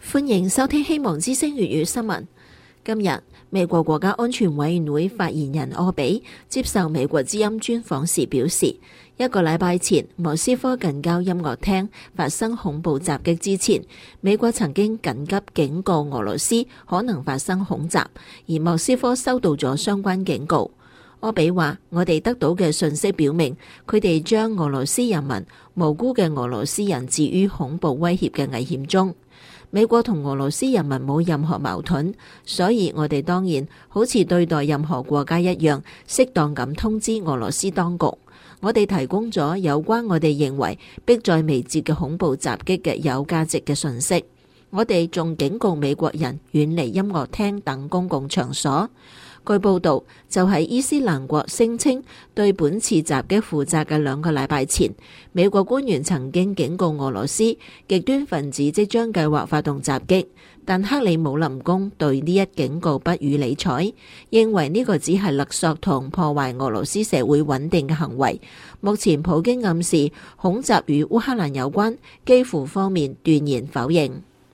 歡迎收聽希望之聲粵語新聞。今日，美國國家安全委員會發言人柯比接受美國之音專訪時表示，1個禮拜前莫斯科近郊音樂廳發生恐怖襲擊之前，美國曾經緊急警告俄羅斯可能發生恐襲，而莫斯科收到咗相關警告。柯比話：我哋得到嘅信息表明，佢哋將俄羅斯人民、無辜嘅俄羅斯人置於恐怖威脅嘅危險中。美國同俄羅斯人民冇任何矛盾，所以我哋當然好似對待任何國家一樣，適當咁通知俄羅斯當局。我哋提供咗有關我哋認為迫在眉睫嘅恐怖襲擊嘅有價值嘅信息。我哋仲警告美國人遠離音樂廳等公共場所。據報道，就喺伊斯蘭國聲稱對本次襲擊負責嘅2個禮拜前，美國官員曾經警告俄羅斯極端分子即將計劃發動襲擊，但克里姆林宮對呢一警告不予理睬，認為呢個只係勒索同破壞俄羅斯社會穩定嘅行為。目前普京暗示恐襲與烏克蘭有關，基輔方面斷然否認。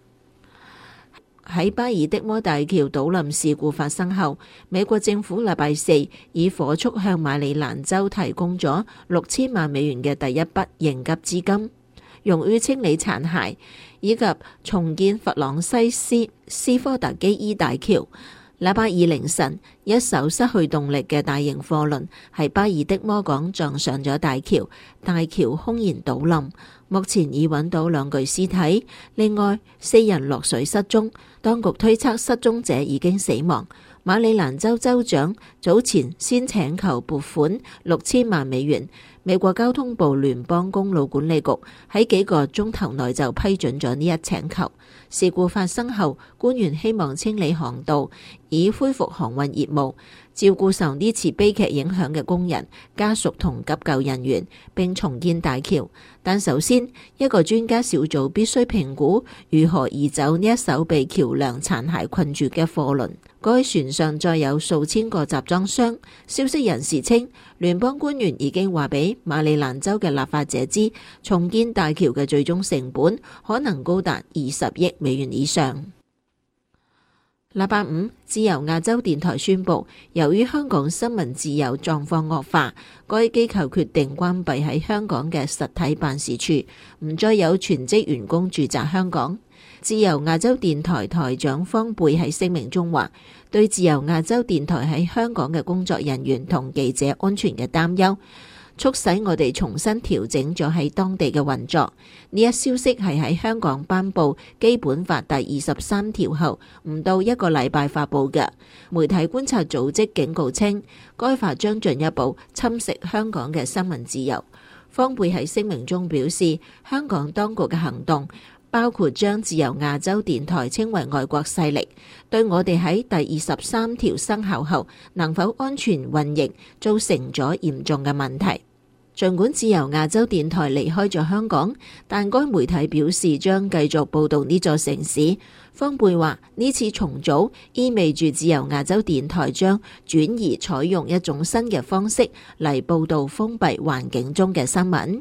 喺巴爾的摩大橋倒冧事故發生後，美國政府禮拜4以火速向馬里蘭州提供咗6000萬美元嘅第一筆應急資金，用於清理殘骸以及重建弗朗西斯科特基伊大橋。禮拜2凌晨，一艘失去動力嘅大型貨輪喺巴爾的摩港撞上咗大橋，大橋轟然倒冧。目前已揾到2具屍體，另外4人落水失蹤，當局推測失蹤者已經死亡。馬里蘭州州長早前先請求撥款6000萬美元，美國交通部聯邦公路管理局喺幾個鐘頭內就批准咗呢一請求。事故發生後，官員希望清理航道，以恢復航運業務，照顧受呢次悲劇影響嘅工人、家屬同急救人員，並重建大橋。但首先，一個專家小組必須評估如何移走呢一艘被橋梁殘骸困住嘅貨輪。該船上載有數千個集裝箱。消息人士稱，聯邦官員已經話俾馬里蘭州嘅立法者知，重建大橋嘅最終成本可能高達20億美元以上。禮拜5，自由亞洲電台宣布，由於香港新聞自由狀況惡化，該機構決定關閉喺香港嘅實體辦事處，唔再有全職員工駐紮香港。自由亞洲電台台長方貝喺聲明中話，對自由亞洲電台喺香港嘅工作人員同記者安全嘅擔憂，促使我哋重新調整咗喺當地嘅運作。呢一消息係喺香港頒布基本法第23條後唔到1個禮拜發布嘅。媒體觀察組織警告稱，該法將進一步侵蝕香港嘅新聞自由。方貝喺聲明中表示，香港當局嘅行動包括將自由亞洲電台稱為外國勢力，對我哋喺第23條生效後能否安全運營造成咗嚴重嘅問題。儘管自由亞洲電台離開咗香港，但該媒體表示將繼續報導呢座城市。方貝話，呢次重組意味住自由亞洲電台將轉移採用一種新嘅方式嚟報導封閉環境中嘅新聞。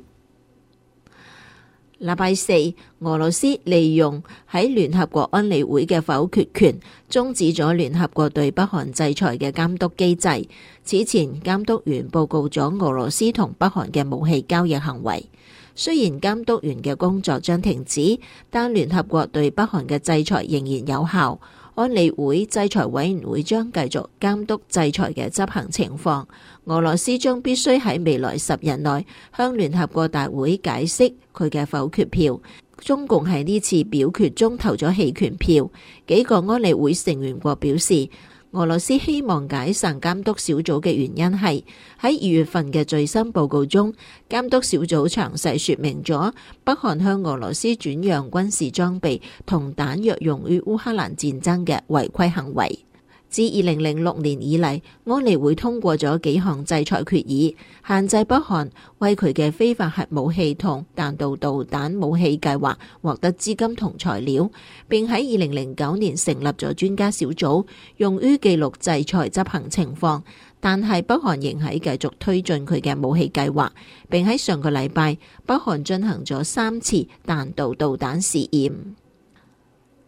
禮拜4，俄羅斯利用喺聯合國安理會嘅否決權，終止咗聯合國對北韓制裁嘅監督機制。此前，監督員報告咗俄羅斯同北韓嘅武器交易行為。雖然監督員嘅工作將停止，但聯合國對北韓嘅制裁仍然有效。安理會制裁委員會將繼續監督制裁嘅執行情況。俄羅斯將必須喺未來10日內向聯合國大會解釋佢嘅否決票。中共喺呢次表決中投咗棄權票。幾個安理會成員國表示，俄羅斯希望解散監督小組嘅原因係喺2月份嘅最新報告中，監督小組詳細說明咗北韓向俄羅斯轉讓軍事裝備同彈藥用於烏克蘭戰爭嘅違規行為。自2006年以嚟，安理會通過咗幾項制裁決議，限制北韓為佢嘅非法核武器同彈道導彈武器計劃獲得資金同材料，並喺2009年成立咗專家小組，用於記錄制裁執行情況。但係北韓仍喺繼續推進佢嘅武器計劃，並喺上個禮拜，北韓進行咗3次彈道導彈試驗。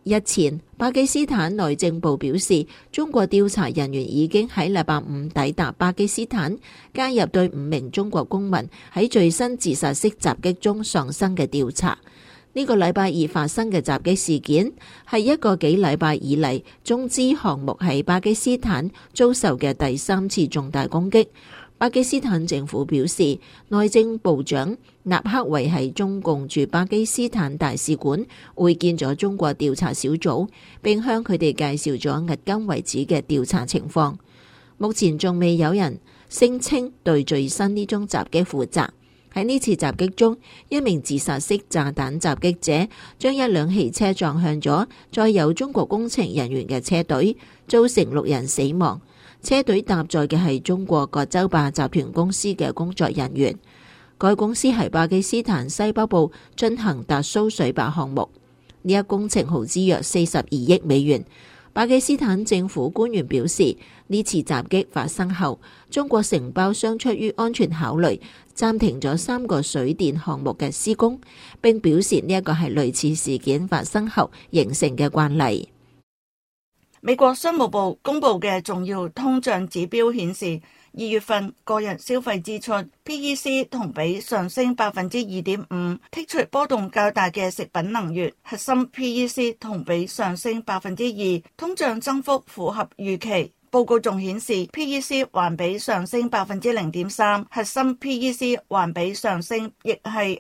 日前，巴基斯坦內政部表示，中國調查人員已經喺禮拜五抵達巴基斯坦，加入對5名中國公民喺最新自殺式襲擊中喪生嘅調查。呢個禮拜二發生嘅襲擊事件係一個幾禮拜以嚟中資項目喺巴基斯坦遭受嘅第3次重大攻擊。巴基斯坦政府表示，內政部長納克維喺中共駐巴基斯坦大使館會見咗中國調查小組，並向佢哋介紹咗迄今為止嘅調查情況。目前仲未有人聲稱對最新呢宗襲擊負責。喺呢次襲擊中，一名自殺式炸彈襲擊者將一輛汽車撞向咗載有中國工程人員嘅車隊，造成6人死亡。車隊搭載嘅係中國葛洲壩集團公司嘅工作人員。該公司喺巴基斯坦西北部進行達蘇水壩項目，呢一工程耗資約42億美元。巴基斯坦政府官員表示，呢次襲擊發生後，中國承包商出於安全考慮，暫停咗3個水電項目嘅施工，並表示呢一個係類似事件發生後形成嘅慣例。 美國商務部公布嘅重要通脹指標顯示，2月份個人消費支出 PEC 同比上升 2.5%， 剔除波動較大嘅食品能源，核心 PEC 同比上升 2%， 通脹增幅符合預期。報告仲顯示 PEC 環比上升 0.3%， 核心 PEC 環比上升亦係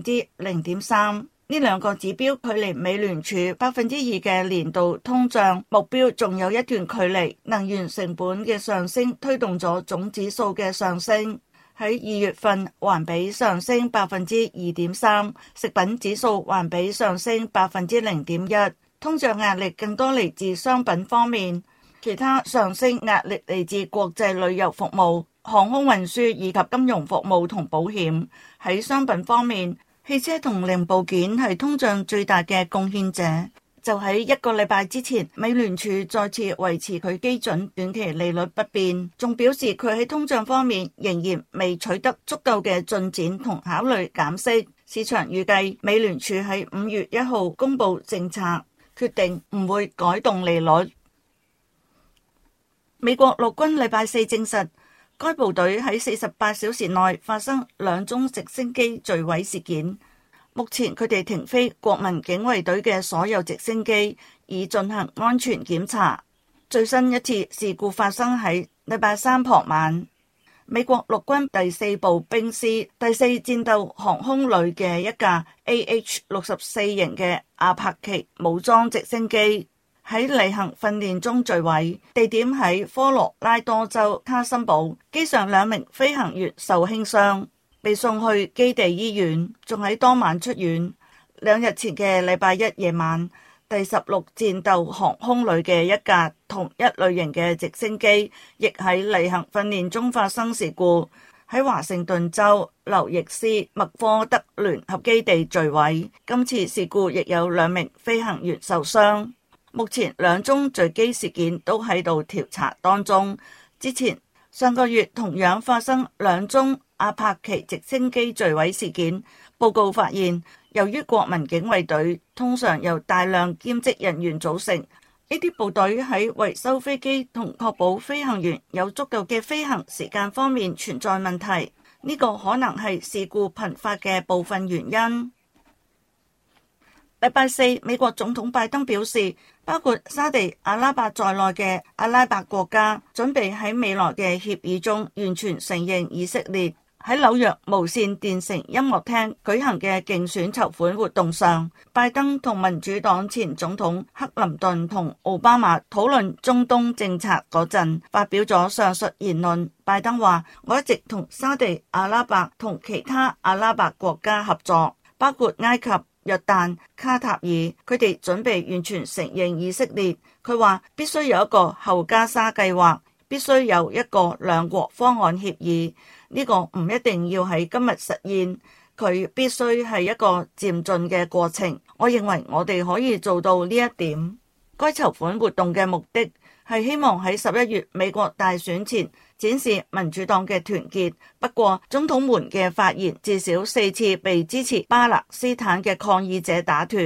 0.3%。呢兩個指標距離美聯儲 2% 嘅年度通脹目標仲有一段距離。能源成本嘅上升推動咗總指數嘅上升，喺2月份環比上升 2.3%， 食品指數環比上升 0.1%。通脹壓力更多嚟自商品方面，其他上升壓力嚟自國際旅遊服務、航空運輸以及金融服務同保險。喺商品方面，汽車同零部件係通脹最大嘅貢獻者。就喺1個禮拜之前，美聯儲再次維持佢基準短期利率不變，仲表示佢喺通脹方面仍然未取得足夠嘅進展同考慮減息。市場預計美聯儲喺5月1號公布政策，決定唔會改動利率。美國陸軍禮拜四證實，該部隊喺48小時內發生2宗直升機墜毀事件。目前佢哋停飛國民警衛隊嘅所有直升機，以進行安全檢查。最新一次事故發生喺禮拜三傍晚。美國陸軍第4步兵師第4戰鬥航空旅嘅一架 AH-64 型嘅阿帕奇武裝直升機喺例行訓練中墜毀，地點喺科羅拉多州卡森堡。機上2名飛行員受輕傷，被送去基地醫院，仲喺當晚出院。2日前嘅禮拜一夜晚，第16戰鬥航空旅嘅一架同一類型嘅直升機亦喺例行訓練中發生事故，喺華盛頓州劉易斯麥科德聯合基地墜毀。今次事故亦有2名飛行員受傷。目前2宗墜機事件都喺度調查當中。之前上個月同樣發生2宗阿帕奇直升機墜毀事件。報告發現，由於國民警衛隊通常由大量兼職人員組成，呢啲部隊喺維修飛機同確保飛行員有足夠嘅飛行時間方面存在問題。呢個可能係事故頻發嘅部分原因。禮拜四，美國總統拜登表示，包括沙地阿拉伯在內嘅阿拉伯國家準備喺未來嘅協議中完全承認以色列。喺紐約無線電城音樂廳舉行嘅競選籌款活動上，拜登同民主黨前總統克林頓同奧巴馬討論中東政策嗰陣，發表咗上述言論。拜登話：我一直同沙地阿拉伯同其他阿拉伯國家合作，包括埃及、約旦、卡塔爾，佢哋準備完全承認以色列。佢話必須有一個後加沙計劃，必須有一個2國方案協議。呢個唔一定要喺今日實現，佢必須係一個漸進嘅過程。我認為我哋可以做到呢一點。該籌款活動嘅目的係希望喺11月美國大選前展示民主黨嘅團結。不過總統們嘅發言至少4次被支持巴勒斯坦嘅抗議者打斷。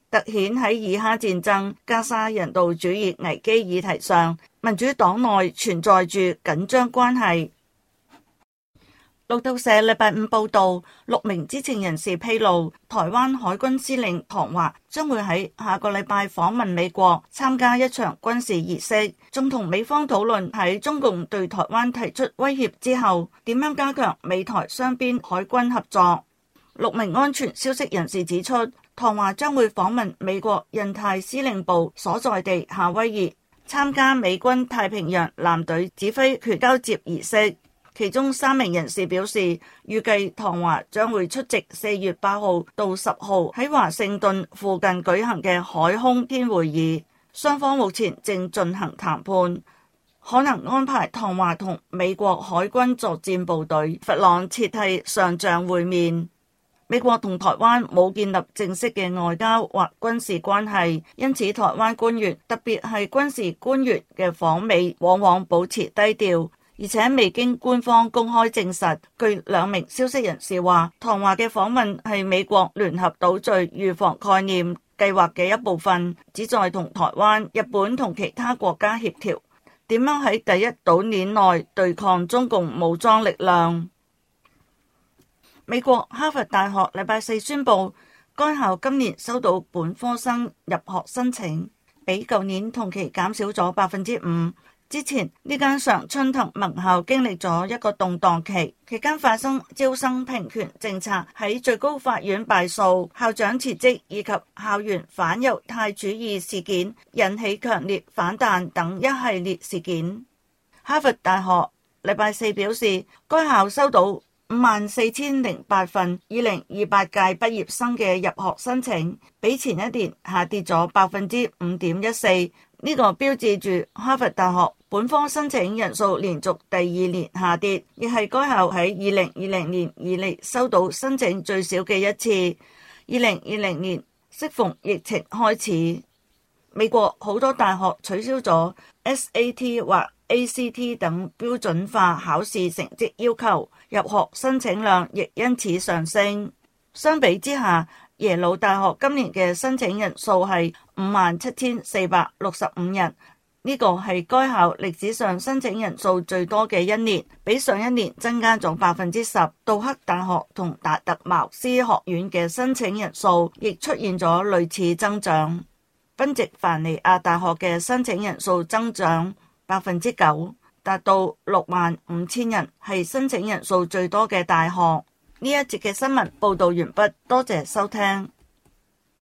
凸顯喺以哈戰爭、加沙人道主義危機議題上，民主黨內存在住緊張關係。路透社禮拜五報道，6名知情人士披露，台灣海軍司令唐華將會喺下個禮拜訪問美國，參加一場軍事儀式，仲同美方討論喺中共對台灣提出威脅之後，點樣加強美台雙邊海軍合作。6名安全消息人士指出，唐華將會訪問美國印太司令部所在地夏威夷，參加美軍太平洋艦隊指揮權交接儀式。其中3名人士表示，預計唐華將會出席4月8號到10號喺華盛頓附近舉行嘅海空天會議，雙方目前正進行談判，可能安排唐華同美國海軍作戰部隊弗朗切蒂上將會面。美國同台灣冇建立正式嘅外交或軍事關係，因此台灣官員，特別係軍事官員嘅訪美往往保持低調，而且未經官方公開證實。據2名消息人士話，唐華嘅訪問係美國聯合島嶼預防概念計劃嘅一部分，旨在同台灣、日本同其他國家協調點樣喺第一島鏈內對抗中共武裝力量。美國哈佛大學禮拜4宣布，該校今年收到本科生入學申請，比舊年同期減少咗5%。之前呢間常春藤盟校經歷咗一個動盪期，期間發生招生平權政策喺最高法院敗訴、校長辭職以及校園反猶太主義事件引起強烈反彈等一系列事件。哈佛大學禮拜4表示，該校收到54,008份2028屆畢業生嘅入學申請，比前一年下跌咗5.14%。呢個標誌住哈佛大學本科申請人數連續第2年下跌，亦係該校喺2020年以嚟收到申請最少嘅一次。2020年適逢疫情開始，美國好多大學取消咗 SAT 或 ACT 等標準化考試成績要求，入學申請量亦因此上升。相比之下，耶魯大學今年嘅申請人數係57,465人，呢個係該校歷史上申請人數最多嘅一年，比上一年增加咗10%。杜克大學同達特茅斯學院嘅申請人數亦出現咗類似增長。賓夕凡尼亞大學嘅申請人數增長9%，達到65,000人，係申請人數最多嘅大學。呢一節嘅新聞報道完畢，多謝收聽。